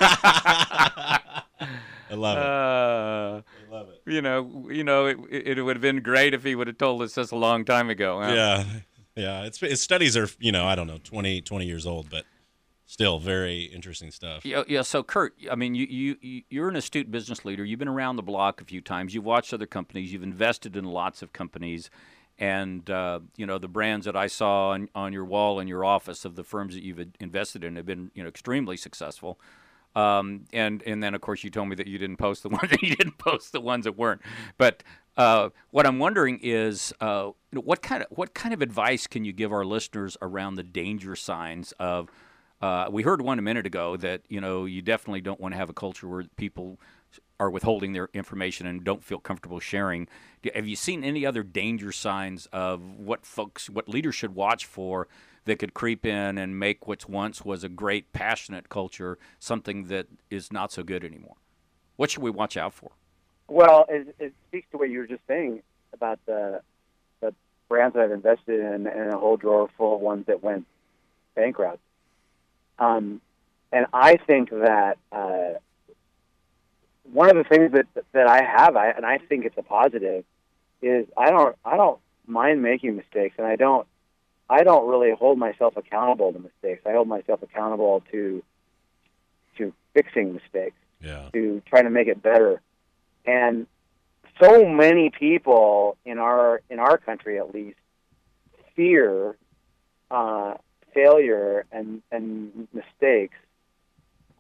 I love it.
Uh,
I love it.
You know, you know, it, it would have been great if he would have told us this a long time ago. Huh?
Yeah, yeah. It's, it's studies are, you know, I don't know, twenty, twenty years old, but still very interesting stuff.
Yeah, yeah. So, Kurt, I mean, you, you, you're an astute business leader. You've been around the block a few times. You've watched other companies. You've invested in lots of companies. And, uh, you know, the brands that I saw on, on your wall in your office of the firms that you've invested in have been, you know, extremely successful. Um, and, and then, of course, you told me that you didn't post the ones that you didn't post the ones that weren't. But uh, what I'm wondering is, uh, you know, what kind of what kind of advice can you give our listeners around the danger signs of? Uh, we heard one a minute ago that, you know, you definitely don't want to have a culture where people are withholding their information and don't feel comfortable sharing. Have you seen any other danger signs of what folks, what leaders should watch for that could creep in and make what once was a great, passionate culture something that is not so good anymore? What should we watch out for?
Well, it, it speaks to what you were just saying about the, the brands that I've invested in and a whole drawer full of ones that went bankrupt. Um, and I think that uh, one of the things that that I have, I, and I think it's a positive, is I don't I don't mind making mistakes, and I don't I don't really hold myself accountable to mistakes. I hold myself accountable to to fixing mistakes,
Yeah.
to trying to make it better. And so many people in our in our country, at least, fear uh, failure and, and mistakes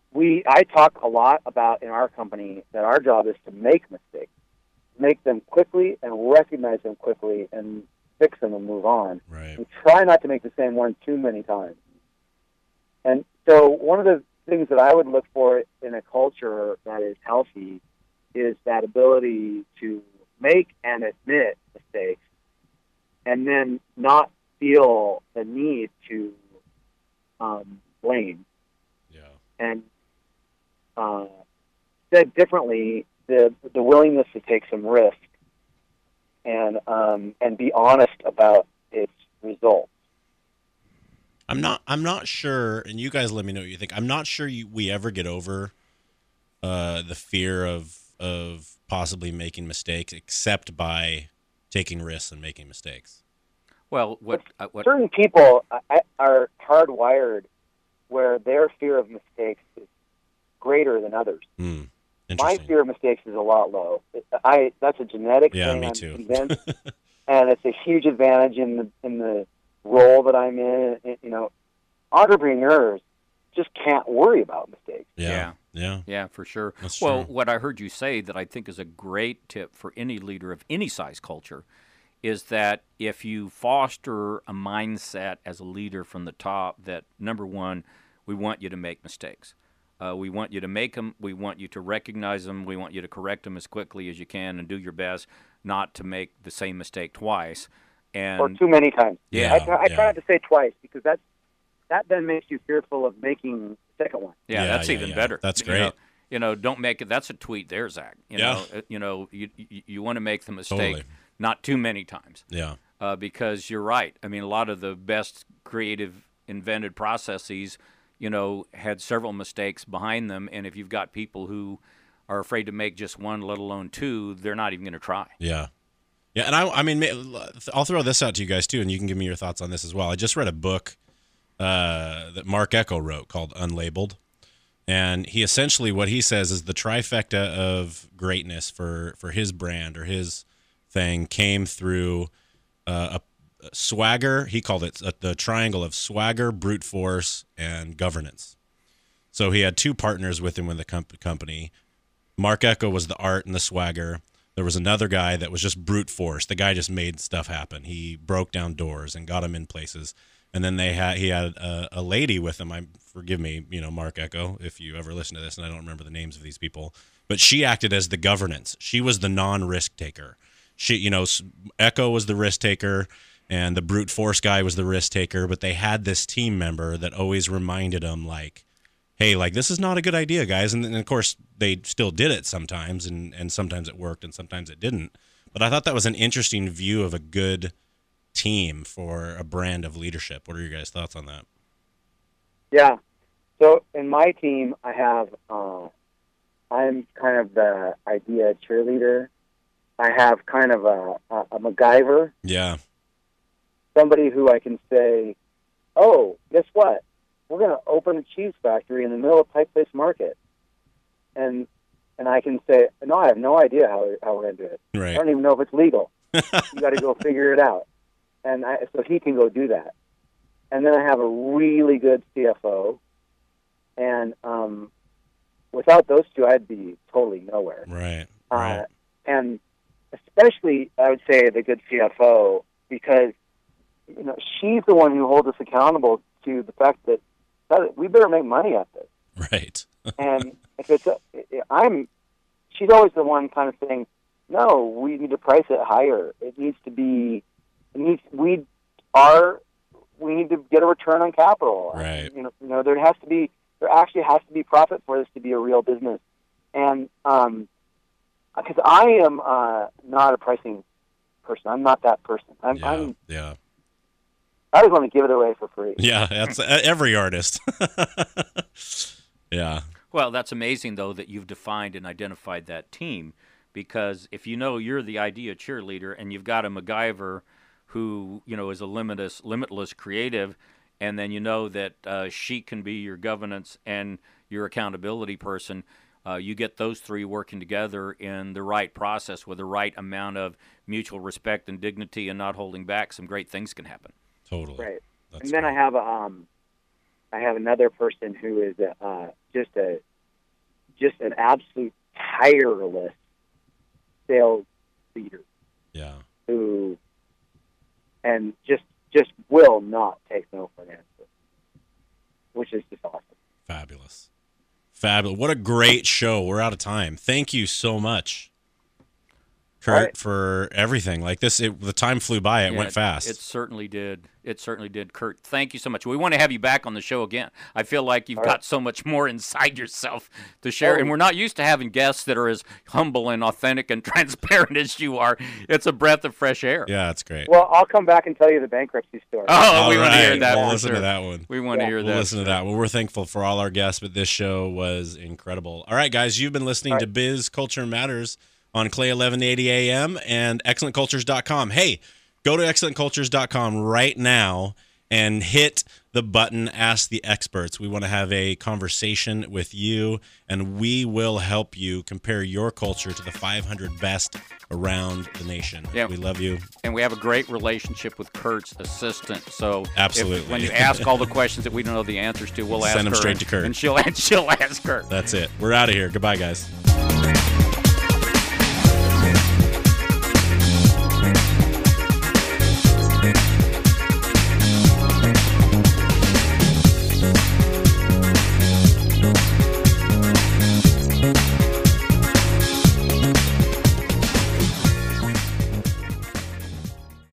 we I talk a lot about in our company that our job is to make mistakes, make them quickly and recognize them quickly and fix them and move on.
Right.
And try not to make the same one too many times. And so one of the things that I would look for in a culture that is healthy is that ability to make and admit mistakes and then not feel the need to um, blame.
Yeah.
And uh, said differently, the the willingness to take some risk and um, and be honest about its results.
I'm not. I'm not sure, and you guys let me know what you think. I'm not sure you, we ever get over uh, the fear of of possibly making mistakes, except by taking risks and making mistakes.
Well, what, uh, what
certain people uh, are hardwired where their fear of mistakes is greater than others.
Mm,
My fear of mistakes is a lot low. I that's a genetic
yeah,
thing.
me
I'm
too.
convinced, and it's a huge advantage in the in the role that I'm in. You know, entrepreneurs just can't worry about mistakes.
Yeah,
Yeah.
yeah,
Yeah, for sure.
That's
well,
true.
what I heard you say that I think is a great tip for any leader of any size culture is that if you foster a mindset as a leader from the top that, number one, we want you to make mistakes. Uh, we want you to make them. We want you to recognize them. We want you to correct them as quickly as you can and do your best not to make the same mistake twice. And
Or too many times.
Yeah,
I, try- I
yeah.
try not to say twice because that's that then makes you fearful of making the second one.
Yeah,
Yeah,
that's
yeah,
even
yeah.
better.
That's
You
great.
know, you know, don't make it. That's a tweet there, Zach. You
Yeah.
know, uh, you know, you you, you want to make the mistake
Totally.
not too many times,
Yeah,
uh, because you're right. I mean, a lot of the best creative invented processes, you know, had several mistakes behind them, and if you've got people who are afraid to make just one, let alone two, they're not even going to try.
yeah, yeah. And I, I mean, ma- I'll throw this out to you guys too, and you can give me your thoughts on this as well. I just read a book uh, that Mark Echo wrote called Unlabeled. And he essentially, what he says is the trifecta of greatness for, for his brand or his thing came through uh, a, a swagger. He called it uh, the triangle of swagger, brute force, and governance. So he had two partners with him with the comp- company. Mark Echo was the art and the swagger. There was another guy that was just brute force. The guy just made stuff happen. He broke down doors and got them in places. And then they had he had a, a lady with him. I forgive me, you know, Mark Echo, if you ever listen to this, and I don't remember the names of these people, but she acted as the governance. She was the non-risk taker. She, you know, Echo was the risk taker, and the brute force guy was the risk taker. But they had this team member that always reminded them, like, hey, like, this is not a good idea, guys. And, and of course, they still did it sometimes, and, and sometimes it worked, and sometimes it didn't. But I thought that was an interesting view of a good team for a brand of leadership. What are your guys' thoughts on that?
Yeah. So in my team, I have uh, I'm kind of the idea cheerleader. I have kind of a, a, a MacGyver,
Yeah.
somebody who I can say, "Oh, guess what? We're going to open a cheese factory in the middle of Pike Place Market," and and I can say, "No, I have no idea how how we're going to do it.
Right.
I don't even know if it's legal. You got to go figure it out." And I, so he can go do that. And then I have a really good C F O. And um, without those two, I'd be totally nowhere.
Right.
Uh,
Right.
and especially, I would say, the good C F O, because you know she's the one who holds us accountable to the fact that, that we better make money at this.
Right.
And if it's, a, I'm, she's always the one kind of saying, "No, we need to price it higher. It needs to be, it needs we are, we need to get a return on capital.
Right.
You know, you know, there has to be, there actually has to be profit for this to be a real business." And um, because I am uh, not a pricing person, I'm not that person. I'm,
Yeah.
I'm
Yeah.
I just want to give it away for free.
Yeah. That's uh, every artist. Yeah.
Well, that's amazing, though, that you've defined and identified that team, because if you know you're the idea cheerleader and you've got a MacGyver who, you know, is a limitless, limitless creative, and then you know that uh, she can be your governance and your accountability person, uh, you get those three working together in the right process with the right amount of mutual respect and dignity and not holding back, some great things can happen.
Totally.
Right.
That's
And then I
great.
have a, um, I have another person who is a, uh, just a just an absolute tireless sales leader.
Yeah.
Who and just just will not take no for an answer, which is just awesome.
Fabulous. Fabulous. What a great show. We're out of time. Thank you so much, Kurt,
right.
for everything. Like this, it, the time flew by. It
Yeah,
went fast.
It certainly did. It certainly did. Kurt, thank you so much. We want to have you back on the show again. I feel like you've
All
got
right.
so much more inside yourself to share,
Oh.
and we're not used to having guests that are as humble and authentic and transparent as you are. It's a breath of fresh air.
Yeah, that's great.
Well, I'll come back and tell you the bankruptcy story.
Oh,
All
we want to
right.
hear that.
We'll
for
listen
sure.
to that one.
We want to
Yeah.
hear
We'll
that.
listen to that. Well, we're thankful for all our guests, but this show was incredible. All right, guys, you've been listening
All
to
right.
Biz Culture Matters on Clay eleven eighty A M and excellent cultures dot com. Hey, go to excellent cultures dot com right now and hit the button Ask the Experts. We want to have a conversation with you, and we will help you compare your culture to the five hundred best around the nation.
Yeah.
We love you.
And we have a great relationship with Kurt's assistant. So if-
Absolutely.
when you ask all the questions that we don't know the answers to, we'll ask
Send them
her,
straight
and-
to Kurt.
And she'll, and she'll ask Kurt.
That's it. We're out of here. Goodbye, guys.